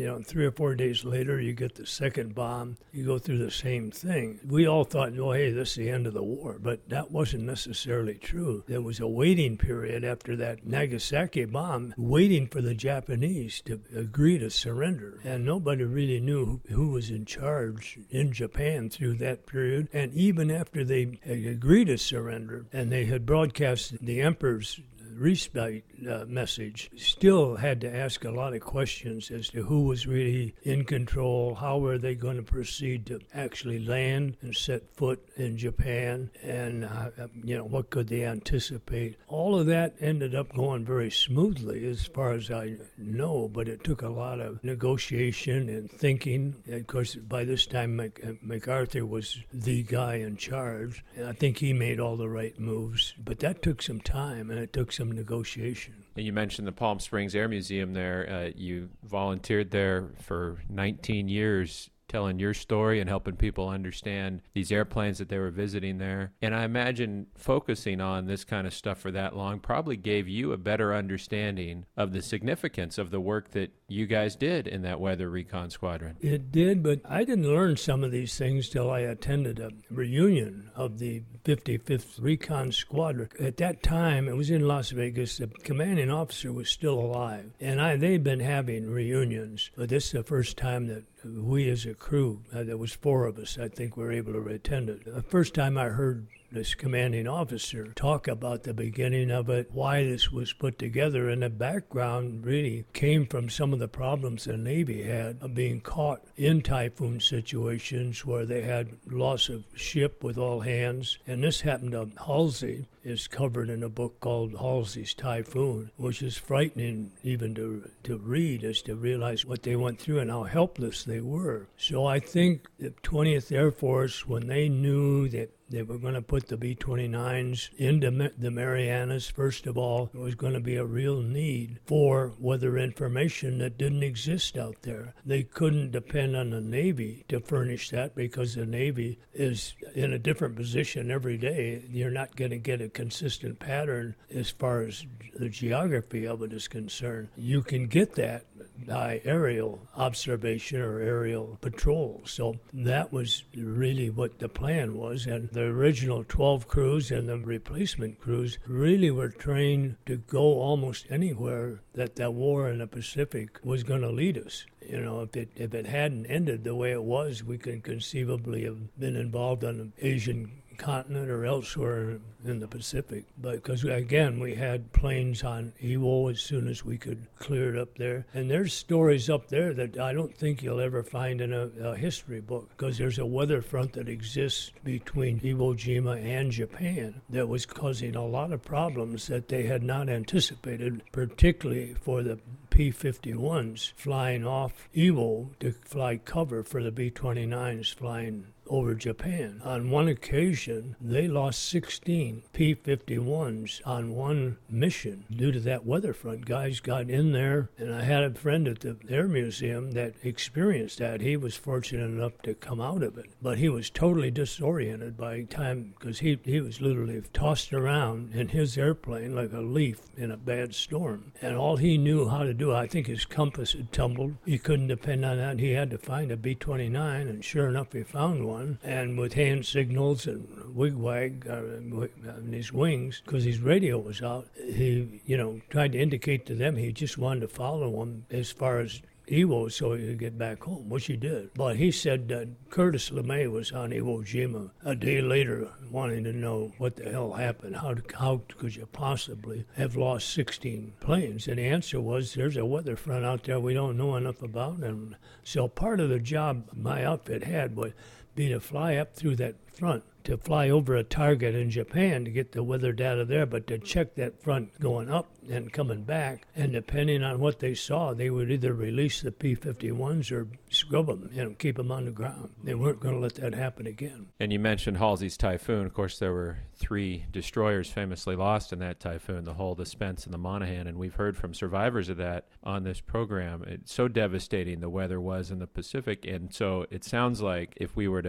Speaker 3: 3 or 4 days later, you get the second bomb. You go through the same thing. We all thought, oh, hey, this is the end of the war. But that wasn't necessarily true. There was a waiting period after that Nagasaki bomb, waiting for the Japanese to agree to surrender. And nobody really knew who was in charge in Japan through that period. And even after they agreed to surrender, and they had broadcast the emperor's respite message, still had to ask a lot of questions as to who was really in control, how were they going to proceed to actually land and set foot in Japan, and what could they anticipate. All of that ended up going very smoothly as far as I know, but it took a lot of negotiation and thinking. And of course, by this time, MacArthur was the guy in charge, and I think he made all the right moves, but that took some time, and it took some negotiation.
Speaker 2: And you mentioned the Palm Springs Air Museum there. You volunteered there for 19 years, telling your story and helping people understand these airplanes that they were visiting there. And I imagine focusing on this kind of stuff for that long probably gave you a better understanding of the significance of the work that you guys did in that Weather Recon Squadron.
Speaker 3: It did, but I didn't learn some of these things till I attended a reunion of the 55th Recon Squadron. At that time, it was in Las Vegas. The commanding officer was still alive, and they'd been having reunions, but this is the first time that we as a crew, there was 4 of us, I think, were able to attend it. The first time I heard this commanding officer talk about the beginning of it, why this was put together, and the background really came from some of the problems the Navy had of being caught in typhoon situations where they had loss of ship with all hands. And this happened to Halsey, is covered in a book called Halsey's Typhoon, which is frightening even to read, as to realize what they went through and how helpless they were. So I think the 20th Air Force, when they knew that they were going to put the B-29s into the Marianas, first of all, there was going to be a real need for weather information that didn't exist out there. They couldn't depend on the Navy to furnish that because the Navy is in a different position every day. You're not going to get a consistent pattern as far as the geography of it is concerned. You can get that by aerial observation or aerial patrol. So that was really what the plan was. And the original 12 crews and the replacement crews really were trained to go almost anywhere that that war in the Pacific was going to lead us. If it hadn't ended the way it was, we could conceivably have been involved on the Asian continent or elsewhere in the Pacific. But because, again, we had planes on Iwo as soon as we could clear it up there. And there's stories up there that I don't think you'll ever find in a history book, because there's a weather front that exists between Iwo Jima and Japan that was causing a lot of problems that they had not anticipated, particularly for the P-51s flying off Iwo to fly cover for the B-29s flying over Japan. On one occasion, they lost 16 P-51s on one mission due to that weather front. Guys got in there, and I had a friend at the Air Museum that experienced that. He was fortunate enough to come out of it, but he was totally disoriented by the time, because he was literally tossed around in his airplane like a leaf in a bad storm. And all he knew how to do, I think his compass had tumbled. He couldn't depend on that. He had to find a B-29, and sure enough, he found one. And with hand signals and wigwag on his wings, because his radio was out, he, tried to indicate to them he just wanted to follow them as far as Iwo so he could get back home, which he did. But he said that Curtis LeMay was on Iwo Jima a day later wanting to know what the hell happened. How could you possibly have lost 16 planes? And the answer was, there's a weather front out there we don't know enough about. And so part of the job my outfit had would be to fly up through that front, to fly over a target in Japan to get the weather data there, but to check that front going up and coming back. And depending on what they saw, they would either release the P-51s or scrub them, keep them on the ground. They weren't going to let that happen again.
Speaker 2: And you mentioned Halsey's Typhoon. Of course, there were 3 destroyers famously lost in that typhoon, the Hull, the Spence, and the Monaghan, and we've heard from survivors of that on this program. It's so devastating the weather was in the Pacific, and so it sounds like if we were to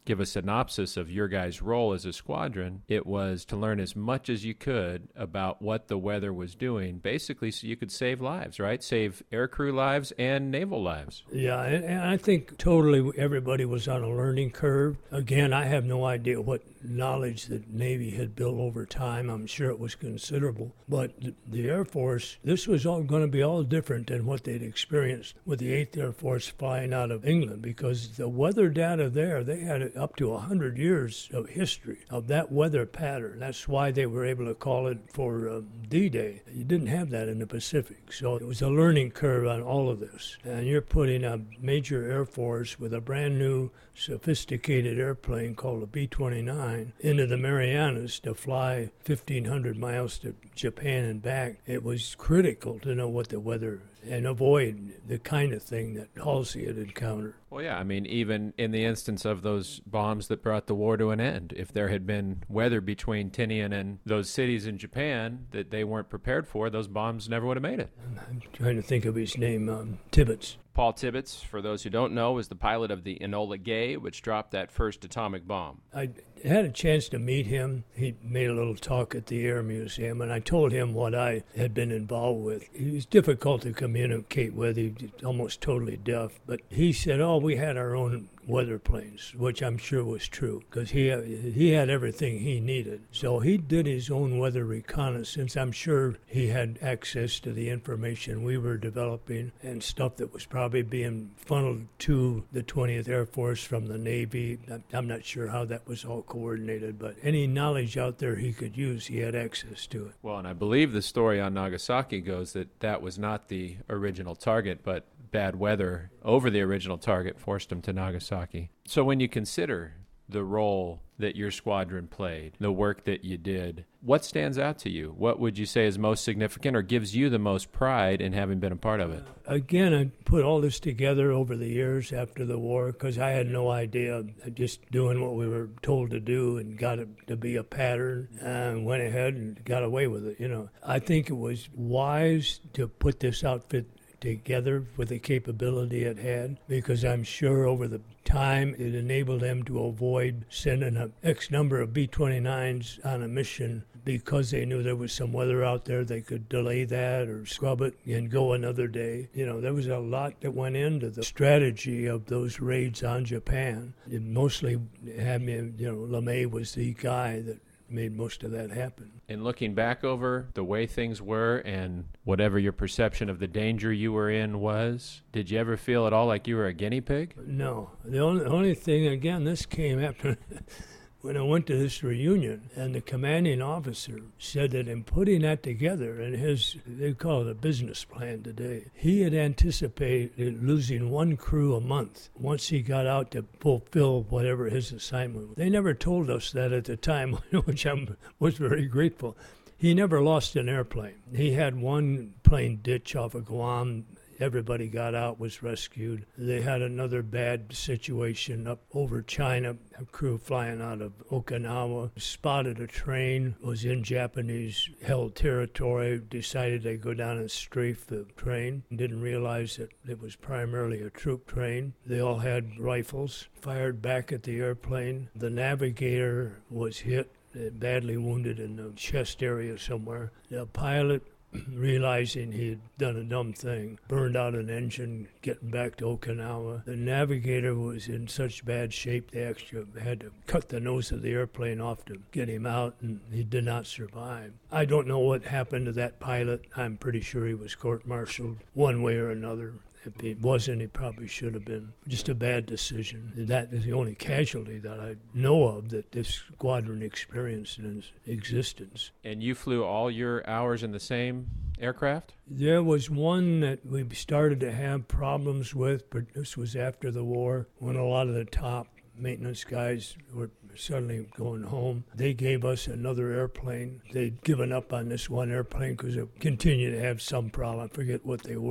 Speaker 2: give a synopsis of your guys' role as a squadron, it was to learn as much as you could about what the weather was doing, basically so you could save lives, right? Save aircrew lives and naval lives.
Speaker 3: Yeah, and I think totally everybody was on a learning curve. Again, I have no idea what knowledge the Navy had built over time. I'm sure it was considerable. But the Air Force, this was all going to be all different than what they'd experienced with the 8th Air Force flying out of England, because the weather data there, they had up to 100 years of history of that weather pattern. That's why they were able to call it for D-Day. You didn't have that in the Pacific. So it was a learning curve on all of this. And you're putting a major Air Force with a brand new sophisticated airplane called a B-29 into the Marianas to fly 1,500 miles to Japan and back. It was critical to know what the weather and avoid the kind of thing that Halsey had encountered.
Speaker 2: Well, yeah, I mean, even in the instance of those bombs that brought the war to an end, if there had been weather between Tinian and those cities in Japan that they weren't prepared for, those bombs never would have made it.
Speaker 3: I'm trying to think of his name, Tibbets.
Speaker 2: Paul Tibbets, for those who don't know, was the pilot of the Enola Gay, which dropped that first atomic bomb.
Speaker 3: I had a chance to meet him. He made a little talk at the Air Museum, and I told him what I had been involved with. He was difficult to communicate with. He was almost totally deaf. But he said, we had our own weather planes, which I'm sure was true, because he had everything he needed. So he did his own weather reconnaissance. I'm sure he had access to the information we were developing and stuff that was probably being funneled to the 20th Air Force from the Navy. I'm not sure how that was all coordinated, but any knowledge out there he could use, he had access to it.
Speaker 2: Well, and I believe the story on Nagasaki goes that was not the original target, but bad weather over the original target forced him to Nagasaki. So when you consider the role that your squadron played, the work that you did, what stands out to you? What would you say is most significant or gives you the most pride in having been a part of it?
Speaker 3: Again, I put all this together over the years after the war because I had no idea. Just doing what we were told to do and got it to be a pattern and went ahead and got away with it. I think it was wise to put this outfit together with the capability it had, because I'm sure over the time it enabled them to avoid sending an X number of B-29s on a mission because they knew there was some weather out there. They could delay that or scrub it and go another day. There was a lot that went into the strategy of those raids on Japan. It mostly had me, LeMay was the guy that made most of that happen.
Speaker 2: In looking back over the way things were and whatever your perception of the danger you were in was, did you ever feel at all like you were a guinea pig?
Speaker 3: No. The only thing, again, this came after when I went to this reunion, and the commanding officer said that in putting that together, and they call it a business plan today, he had anticipated losing one crew a month once he got out to fulfill whatever his assignment was. They never told us that at the time, which I was very grateful. He never lost an airplane. He had one plane ditch off of Guam. Everybody got out, was rescued. They had another bad situation up over China. A crew flying out of Okinawa spotted a train, was in Japanese-held territory, decided they'd go down and strafe the train. Didn't realize that it was primarily a troop train. They all had rifles, fired back at the airplane. The navigator was hit, badly wounded in the chest area somewhere. The pilot, realizing he had done a dumb thing, burned out an engine getting back to Okinawa. The navigator was in such bad shape they actually had to cut the nose of the airplane off to get him out, and he did not survive. I don't know what happened to that pilot. I'm pretty sure he was court-martialed one way or another. If he wasn't, he probably should have been. Just a bad decision. That is the only casualty that I know of that this squadron experienced in its existence.
Speaker 2: And you flew all your hours in the same aircraft?
Speaker 3: There was one that we started to have problems with, but this was after the war, when a lot of the top maintenance guys were suddenly going home. They gave us another airplane. They'd given up on this one airplane because it continued to have some problem. I forget what they were.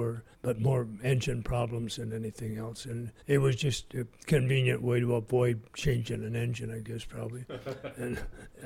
Speaker 3: but more engine problems than anything else. And it was just a convenient way to avoid changing an engine, I guess, probably. And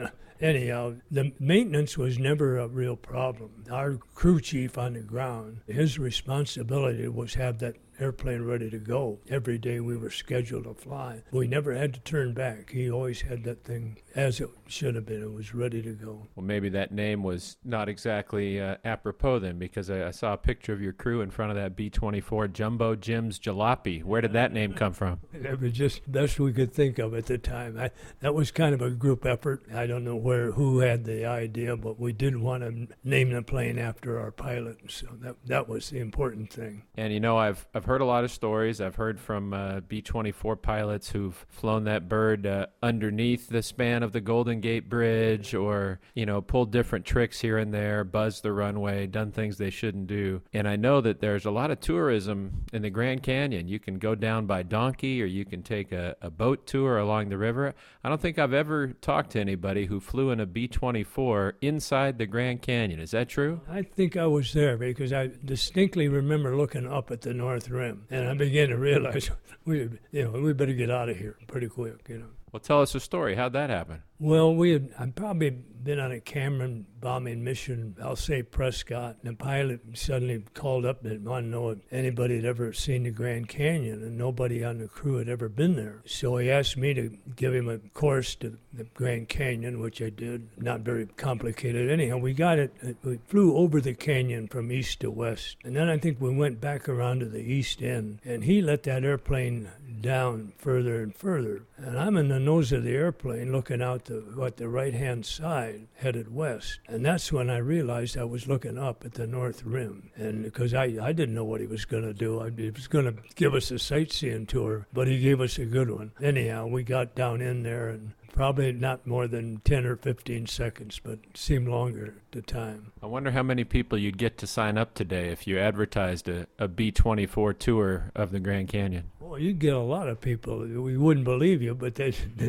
Speaker 3: anyhow, the maintenance was never a real problem. Our crew chief on the ground, his responsibility was have that airplane ready to go every day we were scheduled to fly. We never had to turn back. He always had that thing as it should have been. It was ready to go.
Speaker 2: Well, maybe that name was not exactly apropos then, because I saw a picture of your crew in front of that B-24 Jumbo Jim's Jalopy. Where did that name come from?
Speaker 3: It was just the best we could think of at the time. That was kind of a group effort. I don't know who had the idea, but we did want to name the plane after our pilot. So that was the important thing.
Speaker 2: And you know, I've heard a lot of stories. I've heard from B-24 pilots who've flown that bird underneath the span of the Golden Gate Bridge, or, you know, pulled different tricks here and there, buzzed the runway, done things they shouldn't do. And I know that there's a lot of tourism in the Grand Canyon. You can go down by donkey, or you can take a boat tour along the river. I don't think I've ever talked to anybody who flew in a B-24 inside the Grand Canyon. Is that true?
Speaker 3: I think I was there because I distinctly remember looking up at the North Rim, and I began to realize we better get out of here pretty quick, you know.
Speaker 2: Well, tell us a story. How'd that happen?
Speaker 3: Well, I'd probably been on a Cameron bombing mission, I'll say Prescott, and the pilot suddenly called up and wanted to know if anybody had ever seen the Grand Canyon, and nobody on the crew had ever been there. So he asked me to give him a course to the Grand Canyon, which I did. Not very complicated. Anyhow, we got it. We flew over the canyon from east to west, and then I think we went back around to the east end, and he let that airplane down further and further. And I'm in the nose of the airplane looking out the right-hand side, headed west. And that's when I realized I was looking up at the North Rim. And because I didn't know what he was going to do. He was going to give us a sightseeing tour, but he gave us a good one. Anyhow, we got down in there, and probably not more than 10 or 15 seconds, but it seemed longer at the time.
Speaker 2: I wonder how many people you'd get to sign up today if you advertised a B-24 tour of the Grand Canyon.
Speaker 3: Well, you'd get a lot of people. We wouldn't believe you, but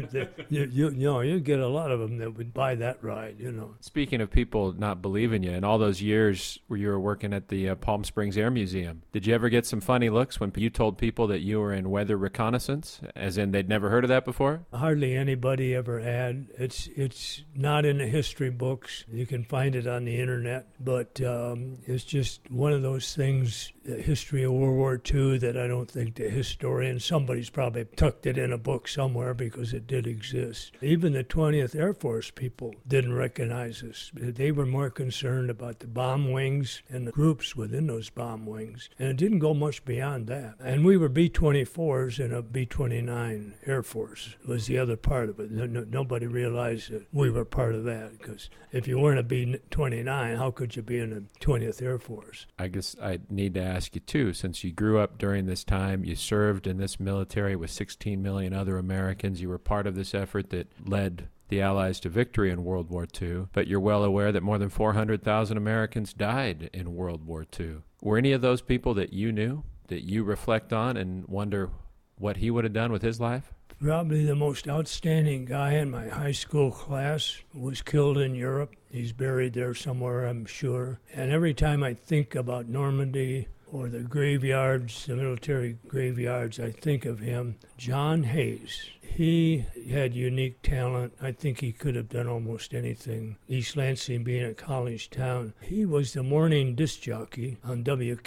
Speaker 3: you'd get a lot of them that would buy that ride, you know.
Speaker 2: Speaking of people not believing you, in all those years where you were working at the Palm Springs Air Museum, did you ever get some funny looks when you told people that you were in weather reconnaissance, as in they'd never heard of that before?
Speaker 3: Hardly anybody ever had. It's not in the history books. You can find it on the internet, but it's just one of those things, the history of World War II, that I don't think the historian, somebody's probably tucked it in a book somewhere because it did exist. Even the 20th Air Force people didn't recognize us. They were more concerned about the bomb wings and the groups within those bomb wings, and it didn't go much beyond that. And we were B-24s in a B-29 Air Force was the other part of it. Nobody realized that we were part of that, because if you weren't a B-29, how could you be in the 20th Air Force?
Speaker 2: I guess I need to ask you, too, since you grew up during this time, you served in this military with 16 million other Americans, you were part of this effort that led the Allies to victory in World War II, but you're well aware that more than 400,000 Americans died in World War II. Were any of those people that you knew, that you reflect on and wonder what he would have done with his life?
Speaker 3: Probably the most outstanding guy in my high school class was killed in Europe. He's buried there somewhere, I'm sure. And every time I think about Normandy or the graveyards, the military graveyards, I think of him. John Hayes. He had unique talent. I think he could have done almost anything. East Lansing being a college town. He was the morning disc jockey on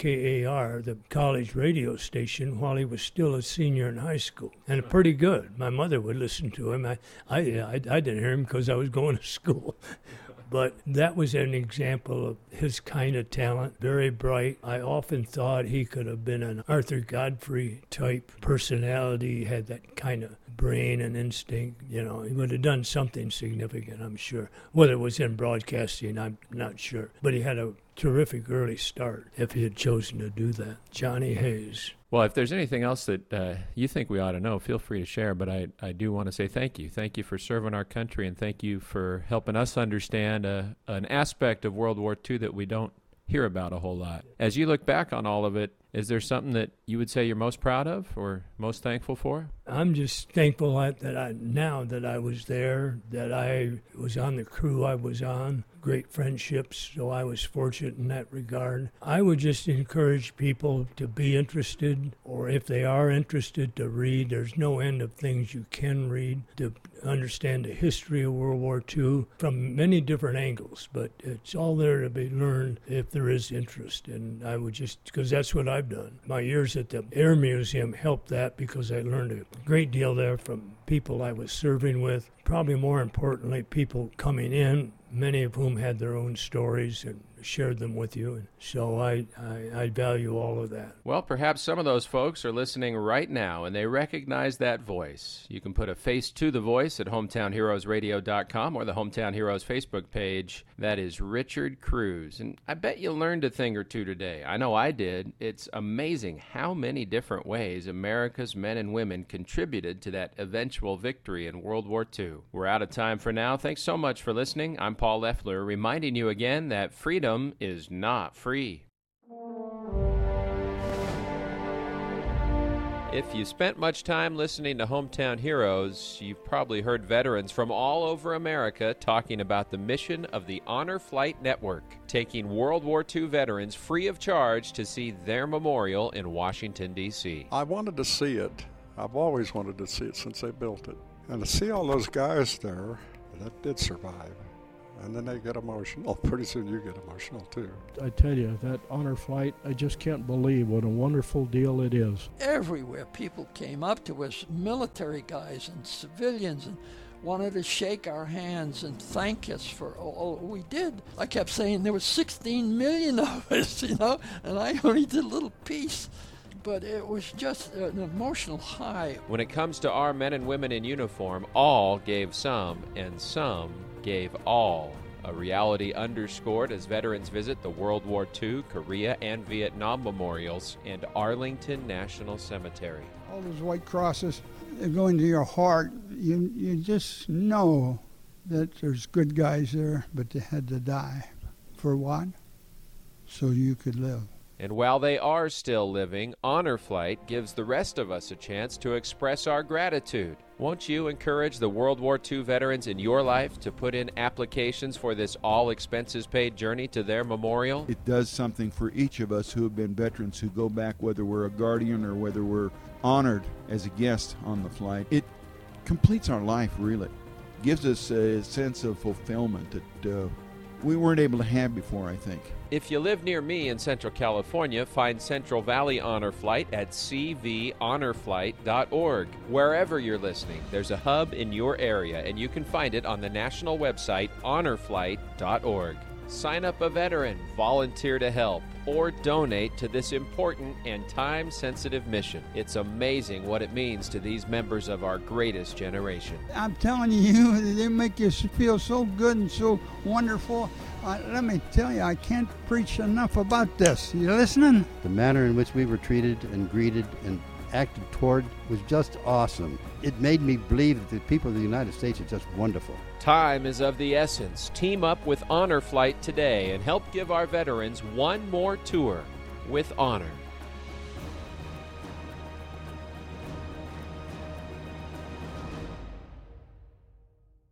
Speaker 3: WKAR, the college radio station, while he was still a senior in high school. And pretty good. My mother would listen to him. I didn't hear him because I was going to school. But that was an example of his kind of talent, very bright. I often thought he could have been an Arthur Godfrey type personality. He had that kind of brain and instinct. You know, he would have done something significant, I'm sure. Whether it was in broadcasting, I'm not sure. But he had a terrific early start if he had chosen to do that. Johnny Hayes.
Speaker 2: Well, if there's anything else that you think we ought to know, feel free to share. But I do want to say thank you. Thank you for serving our country, and thank you for helping us understand an aspect of World War II that we don't hear about a whole lot. As you look back on all of it, is there something that you would say you're most proud of or most thankful for?
Speaker 3: I'm just thankful now that I was there, that I was on the crew I was on. great friendships, so I was fortunate in that regard. I would just encourage people to be interested, or if they are interested, to read. There's no end of things you can read to understand the history of World War II from many different angles, but it's all there to be learned if there is interest. And I would just, because that's what I've done. My years at the Air Museum helped that because I learned a great deal there from people I was serving with. Probably more importantly, people coming in, many of whom had their own stories and shared them with you. And so I value all of that.
Speaker 2: Well, perhaps some of those folks are listening right now and they recognize that voice. You can put a face to the voice at hometownheroesradio.com or the Hometown Heroes Facebook page. That is Richard Cruz. And I bet you learned a thing or two today. I know I did. It's amazing how many different ways America's men and women contributed to that eventual victory in World War II. We're out of time for now. Thanks so much for listening. I'm Paul Leffler, reminding you again that freedom is not free. If you spent much time listening to Hometown Heroes, you've probably heard veterans from all over America talking about the mission of the Honor Flight Network, taking World War II veterans free of charge to see their memorial in Washington, D.C.
Speaker 4: I wanted to see it. I've always wanted to see it since they built it. And to see all those guys there that did survive, and then they get emotional. Pretty soon you get emotional too.
Speaker 5: I tell you, that honor flight, I just can't believe what a wonderful deal it is.
Speaker 6: Everywhere people came up to us, military guys and civilians, and wanted to shake our hands and thank us for all we did. I kept saying there were 16 million of us, and I only did a little piece. But it was just an emotional high.
Speaker 2: When it comes to our men and women in uniform, all gave some, and some gave all. A reality underscored as veterans visit the World War II, Korea, and Vietnam memorials and Arlington National Cemetery.
Speaker 7: All those white crosses, they go into your heart. You just know that there's good guys there, but they had to die. For what? So you could live.
Speaker 2: And while they are still living, Honor Flight gives the rest of us a chance to express our gratitude. Won't you encourage the World War II veterans in your life to put in applications for this all-expenses-paid journey to their memorial?
Speaker 8: It does something for each of us who have been veterans who go back, whether we're a guardian or whether we're honored as a guest on the flight. It completes our life, really. Gives us a sense of fulfillment that we weren't able to have before, I think.
Speaker 2: If you live near me in Central California, find Central Valley Honor Flight at cvhonorflight.org. Wherever you're listening, there's a hub in your area, and you can find it on the national website, honorflight.org. Sign up a veteran, volunteer to help, or donate to this important and time-sensitive mission. It's amazing what it means to these members of our greatest generation.
Speaker 7: I'm telling you, they make you feel so good and so wonderful. Let me tell you, I can't preach enough about this. You listening?
Speaker 9: The manner in which we were treated and greeted and acted toward was just awesome. It made me believe that the people of the United States are just wonderful.
Speaker 2: Time is of the essence. Team up with Honor Flight today and help give our veterans one more tour with honor.